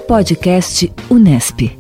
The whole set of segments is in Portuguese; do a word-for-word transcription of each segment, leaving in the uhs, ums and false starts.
Podcast Unesp.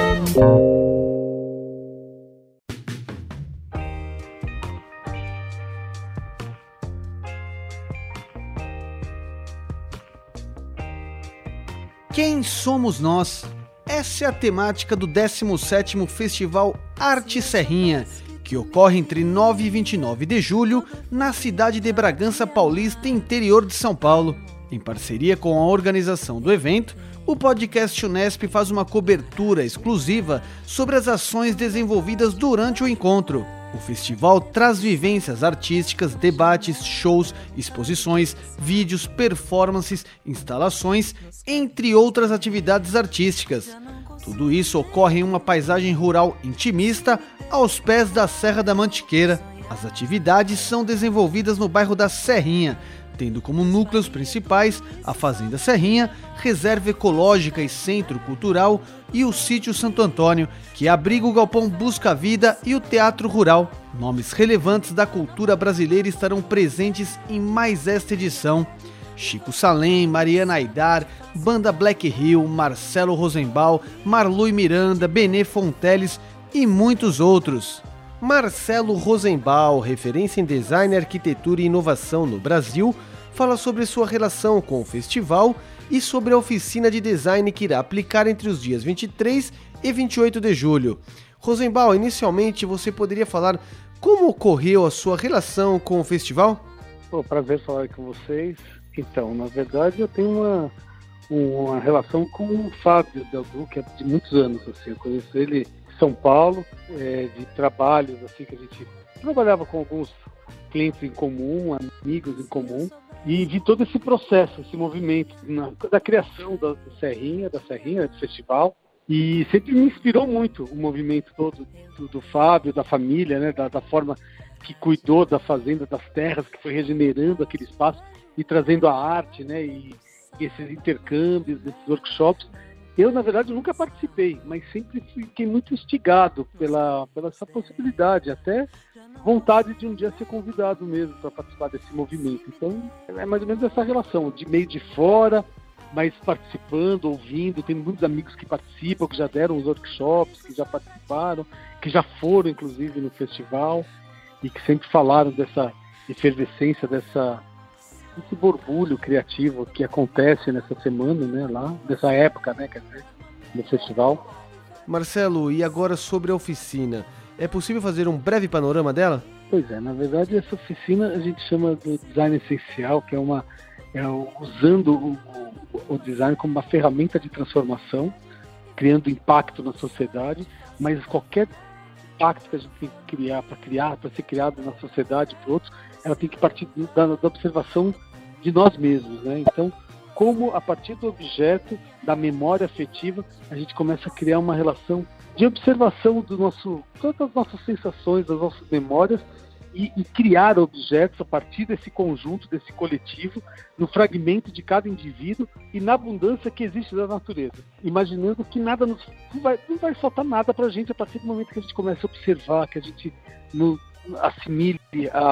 Quem somos nós? Essa é a temática do décimo sétimo Festival Arte Serrinha, que ocorre entre nove e vinte e nove de julho na cidade de Bragança Paulista, interior de São Paulo. Em parceria com a organização do evento, o podcast Unesp faz uma cobertura exclusiva sobre as ações desenvolvidas durante o encontro. O festival traz vivências artísticas, debates, shows, exposições, vídeos, performances, instalações, entre outras atividades artísticas. Tudo isso ocorre em uma paisagem rural intimista aos pés da Serra da Mantiqueira. As atividades são desenvolvidas no bairro da Serrinha, tendo como núcleos principais a Fazenda Serrinha, Reserva Ecológica e Centro Cultural e o Sítio Santo Antônio, que abriga o Galpão Busca Vida e o Teatro Rural. Nomes relevantes da cultura brasileira estarão presentes em mais esta edição. Chico Salem, Mariana Aidar, Banda Black Hill, Marcelo Rosenbaum, Marlui Miranda, Benê Fonteles e muitos outros. Marcelo Rosenbaum, referência em design, arquitetura e inovação no Brasil, fala sobre sua relação com o festival e sobre a oficina de design que irá aplicar entre os dias vinte e três e vinte e oito de julho. Rosenbaum, inicialmente você poderia falar como ocorreu a sua relação com o festival? Pô, prazer falar com vocês. Então, na verdade, eu tenho uma, uma relação com o Fábio Deldu, que é de muitos anos. Assim, eu conheço ele em São Paulo, é, de trabalhos assim, que a gente trabalhava com alguns clientes em comum, amigos em comum, e vi todo esse processo, esse movimento na, da criação da, da Serrinha, da Serrinha, do festival, e sempre me inspirou muito o movimento todo do, do Fábio, da família, né, da, da forma que cuidou da fazenda, das terras, que foi regenerando aquele espaço e trazendo a arte, né, e, e esses intercâmbios, esses workshops. Eu, na verdade, nunca participei, mas sempre fiquei muito instigado pela, pela essa possibilidade, até vontade de um dia ser convidado mesmo para participar desse movimento. Então, é mais ou menos essa relação, de meio de fora, mas participando, ouvindo. Tem muitos amigos que participam, que já deram os workshops, que já participaram, que já foram, inclusive, no festival, e que sempre falaram dessa efervescência, dessa... esse borbulho criativo que acontece nessa semana, né, lá, nessa época, né, quer dizer, no festival. Marcelo, e agora sobre a oficina, é possível fazer um breve panorama dela? Pois é, na verdade essa oficina a gente chama do design essencial, que é uma, é, usando o, o, o design como uma ferramenta de transformação, criando impacto na sociedade, mas qualquer impacto que a gente tem que criar para criar, para ser criado na sociedade para outros, ela tem que partir da, da observação de nós mesmos, né? Então, como a partir do objeto, da memória afetiva, a gente começa a criar uma relação de observação do nosso, todas as nossas sensações, das nossas memórias, e, e criar objetos a partir desse conjunto, desse coletivo, no fragmento de cada indivíduo e na abundância que existe da natureza. Imaginando que nada nos, não, vai, não vai faltar nada para a gente a partir do momento que a gente começa a observar, que a gente no, assimile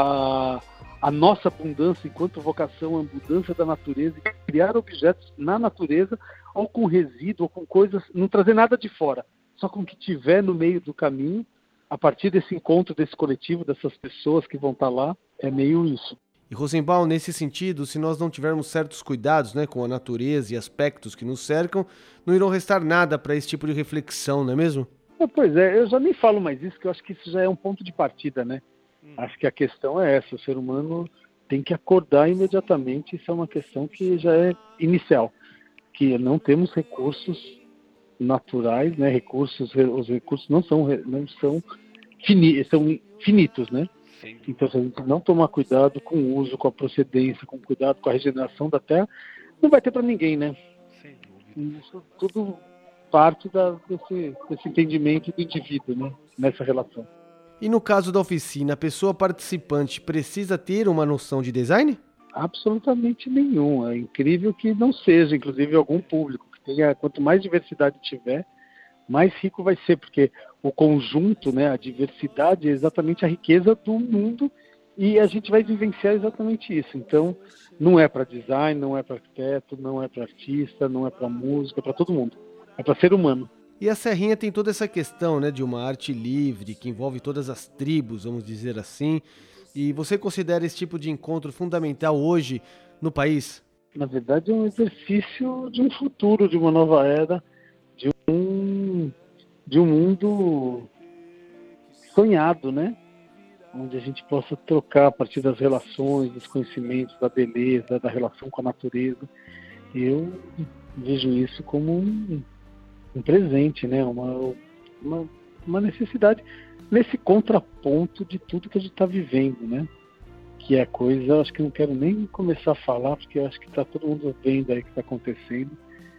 a, a nossa abundância enquanto vocação, a abundância da natureza, e criar objetos na natureza, ou com resíduo, ou com coisas, não trazer nada de fora, só com o que tiver no meio do caminho, a partir desse encontro, desse coletivo, dessas pessoas que vão estar lá, é meio isso. E Rosenbaum, nesse sentido, se nós não tivermos certos cuidados, né, com a natureza e aspectos que nos cercam, não irão restar nada para esse tipo de reflexão, não é mesmo? É, pois é, eu já nem falo mais isso, que eu acho que isso já é um ponto de partida, né? Hum. Acho que a questão é essa, o ser humano tem que acordar imediatamente, isso é uma questão que já é inicial, que não temos recursos naturais, né? Recursos, os recursos não são, não são, fini, são finitos, né? Sim. Então, se a gente não tomar cuidado com o uso, com a procedência, com cuidado com a regeneração da terra, não vai ter para ninguém, né? Sem dúvida. Isso tudo parte da, desse, desse entendimento do indivíduo, né? Nessa relação. E no caso da oficina, a pessoa participante precisa ter uma noção de design? Absolutamente nenhuma. É incrível que não seja, inclusive, algum público. Tenha, quanto mais diversidade tiver, mais rico vai ser, porque o conjunto, né, a diversidade é exatamente a riqueza do mundo E a gente vai vivenciar exatamente isso. Então, não é para design, não é para arquiteto, não é para artista, não é para música, é para todo mundo. É para ser humano. E a Serrinha tem toda essa questão, né, de uma arte livre, que envolve todas as tribos, vamos dizer assim. E você considera esse tipo de encontro fundamental hoje no país? Na verdade, é um exercício de um futuro, de uma nova era, de um, de um mundo sonhado, né? Onde a gente possa trocar a partir das relações, dos conhecimentos, da beleza, da relação com a natureza. Eu vejo isso como um, um presente, né? uma, uma, uma necessidade nesse contraponto de tudo que a gente está vivendo, né? Que é coisa, acho que não quero nem começar a falar, porque eu acho que está todo mundo vendo aí o que está acontecendo.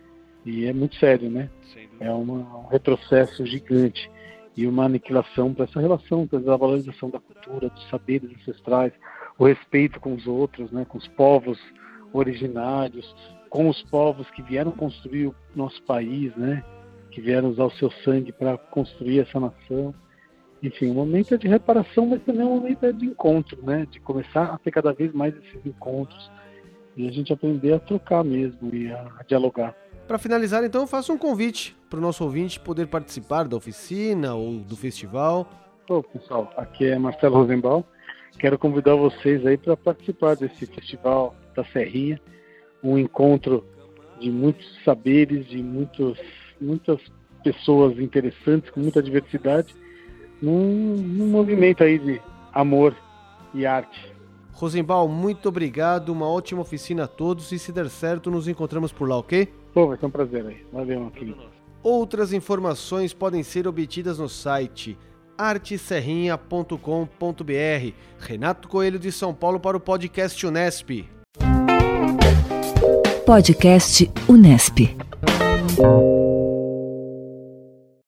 E é muito sério, né? É uma, um retrocesso gigante. E uma aniquilação para essa relação, para a valorização da cultura, dos saberes ancestrais, o respeito com os outros, né, com os povos originários, com os povos que vieram construir o nosso país, né, que vieram usar o seu sangue para construir essa nação. Enfim, o momento é de reparação, mas também o momento é de encontro, né, de começar a ter cada vez mais esses encontros e a gente aprender a trocar mesmo e a, a dialogar. Para finalizar, então, eu faço um convite para o nosso ouvinte poder participar da oficina ou do festival. Ô, pessoal, aqui é Marcelo Rosenbaum. Quero convidar vocês aí para participar desse festival da Serrinha, um encontro de muitos saberes, de muitos, muitas pessoas interessantes, com muita diversidade, num, num movimento aí de amor e arte. Rosenbaum, muito obrigado, uma ótima oficina a todos e se der certo nos encontramos por lá, ok? Pô, vai ser um prazer aí. Valeu, aqui. Outras informações podem ser obtidas no site arte serrinha ponto com ponto b r. Renato Coelho de São Paulo para o podcast Unesp. Podcast Unesp.